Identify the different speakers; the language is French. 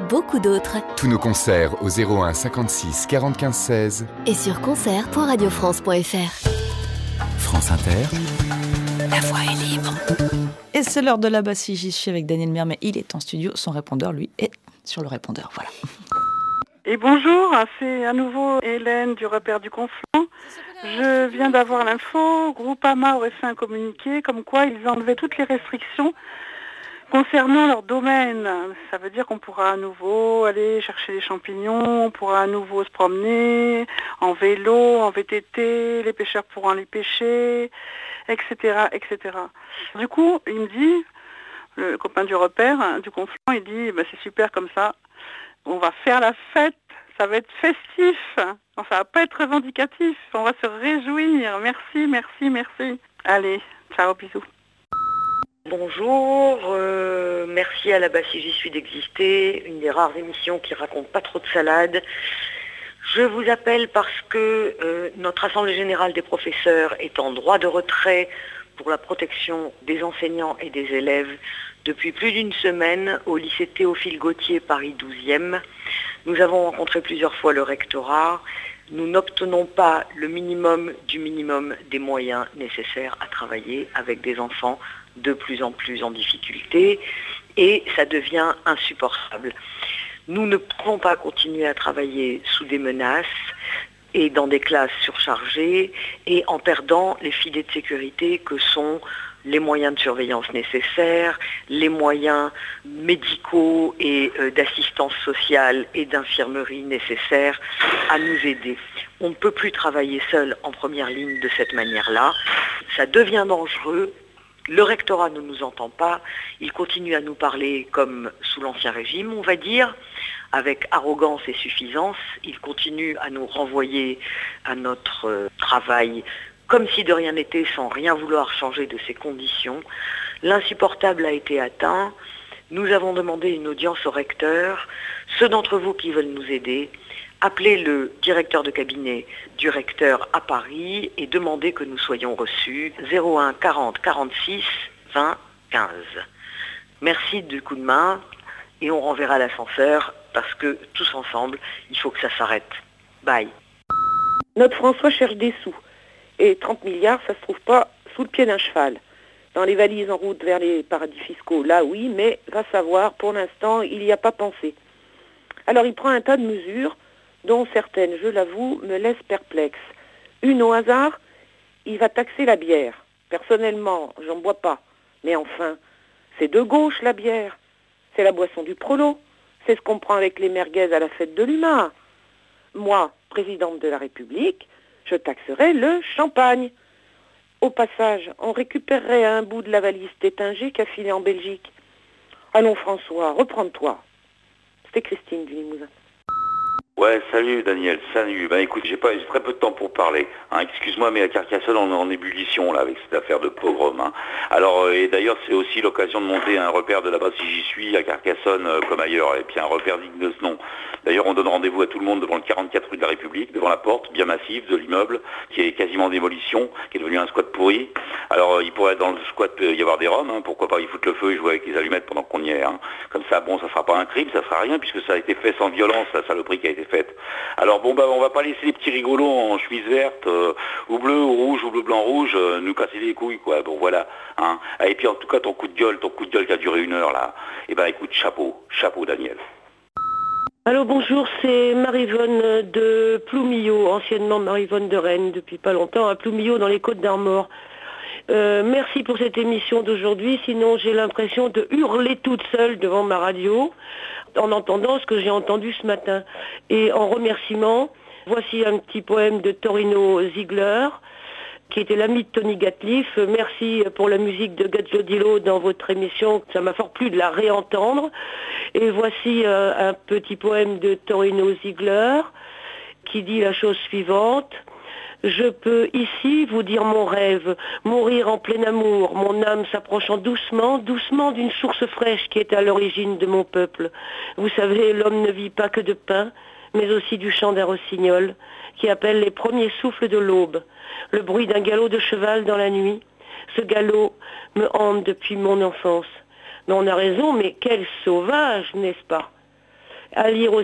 Speaker 1: beaucoup d'autres.
Speaker 2: Tous nos concerts au 01 56 40 15 16
Speaker 1: et sur concert.radiofrance.fr.
Speaker 2: France Inter,
Speaker 1: la voix est libre.
Speaker 3: Et c'est l'heure de la Bassie, j'y suis avec Daniel Mermet, il est en studio, son répondeur lui est sur le répondeur, voilà.
Speaker 4: Et bonjour, c'est à nouveau Hélène du repère du Conflent. Je viens d'avoir l'info, Groupama aurait fait un communiqué comme quoi ils enlevaient toutes les restrictions concernant leur domaine. Ça veut dire qu'on pourra à nouveau aller chercher les champignons, on pourra à nouveau se promener en vélo, en VTT, les pêcheurs pourront aller pêcher, etc., etc. Du coup, il me dit, le copain du repère du Conflent, il dit c'est super comme ça. On va faire la fête, ça va être festif, ça va pas être revendicatif, on va se réjouir. Merci, merci, merci. Allez, ciao, bisous.
Speaker 5: Bonjour, merci à la Bassie, j'y suis d'exister, une des rares émissions qui raconte pas trop de salade. Je vous appelle parce que notre Assemblée Générale des professeurs est en droit de retrait pour la protection des enseignants et des élèves depuis plus d'une semaine au lycée Théophile Gautier, Paris 12e. Nous avons rencontré plusieurs fois le rectorat. Nous n'obtenons pas le minimum du minimum des moyens nécessaires à travailler avec des enfants de plus en plus en difficulté et ça devient insupportable. Nous ne pouvons pas continuer à travailler sous des menaces et dans des classes surchargées et en perdant les filets de sécurité que sont les moyens de surveillance nécessaires, les moyens médicaux et d'assistance sociale et d'infirmerie nécessaires à nous aider. On ne peut plus travailler seul en première ligne de cette manière-là. Ça devient dangereux. Le rectorat ne nous entend pas. Il continue à nous parler comme sous l'Ancien Régime, on va dire, avec arrogance et suffisance. Il continue à nous renvoyer à notre travail comme si de rien n'était, sans rien vouloir changer de ses conditions. L'insupportable a été atteint. Nous avons demandé une audience au recteur. Ceux d'entre vous qui veulent nous aider, appelez le directeur de cabinet du recteur à Paris et demandez que nous soyons reçus 01 40 46 20 15. Merci du coup de main et on renverra l'ascenseur parce que tous ensemble, il faut que ça s'arrête. Bye.
Speaker 6: Notre François cherche des sous. Et 30 milliards, ça ne se trouve pas sous le pied d'un cheval. Dans les valises en route vers les paradis fiscaux, là oui, mais va savoir, pour l'instant, il n'y a pas pensé. Alors il prend un tas de mesures, dont certaines, je l'avoue, me laissent perplexe. Une au hasard, il va taxer la bière. Personnellement, j'en bois pas. Mais enfin, c'est de gauche la bière. C'est la boisson du prolo. C'est ce qu'on prend avec les merguez à la fête de l'UMA. Moi, présidente de la République, je taxerai le champagne. Au passage, on récupérerait un bout de la valise Tétinger qu'a filé en Belgique. Allons François, reprends-toi. C'était Christine du Limousin.
Speaker 7: Ouais, salut Daniel, salut. Écoute, j'ai très peu de temps pour parler. Excuse-moi, mais à Carcassonne, on est en ébullition là avec cette affaire de pogrom. Alors, et d'ailleurs, c'est aussi l'occasion de monter un repère de là-bas si j'y suis, à Carcassonne comme ailleurs, et puis un repère digne de ce nom. D'ailleurs, on donne rendez-vous à tout le monde devant le 44 rue de la République, devant la porte bien massive de l'immeuble, qui est quasiment en démolition, qui est devenu un squat pourri. Alors, il pourrait dans le squat y avoir des roms, pourquoi pas y foutre le feu et jouer avec les allumettes pendant qu'on y est. Comme ça, bon, ça fera pas un crime, ça fera rien, puisque ça a été fait sans violence, la saloperie qui a été faite. Alors bon, on va pas laisser les petits rigolos en chemise verte, ou bleu, ou rouge, ou bleu-blanc-rouge, nous casser les couilles, quoi. Bon, voilà. Et puis en tout cas, ton coup de gueule qui a duré 1 heure, là, écoute, chapeau, Daniel.
Speaker 6: Allô, bonjour, c'est Marie-Vonne de Ploumillot, anciennement Marie-Vonne de Rennes, depuis pas longtemps, à Ploumillot dans les Côtes-d'Armor. Merci pour cette émission d'aujourd'hui, sinon j'ai l'impression de hurler toute seule devant ma radio en entendant ce que j'ai entendu ce matin. Et en remerciement, voici un petit poème de Torino Ziegler, qui était l'ami de Tony Gatliff. Merci pour la musique de Gazzodilo dans votre émission, ça m'a fort plu de la réentendre. Et voici un petit poème de Torino Ziegler qui dit la chose suivante. Je peux ici vous dire mon rêve, mourir en plein amour, mon âme s'approchant doucement, doucement d'une source fraîche qui est à l'origine de mon peuple. Vous savez, l'homme ne vit pas que de pain, mais aussi du chant d'un rossignol, qui appelle les premiers souffles de l'aube, le bruit d'un galop de cheval dans la nuit. Ce galop me hante depuis mon enfance. Mais on a raison, mais quel sauvage, n'est-ce pas ? à lire aussi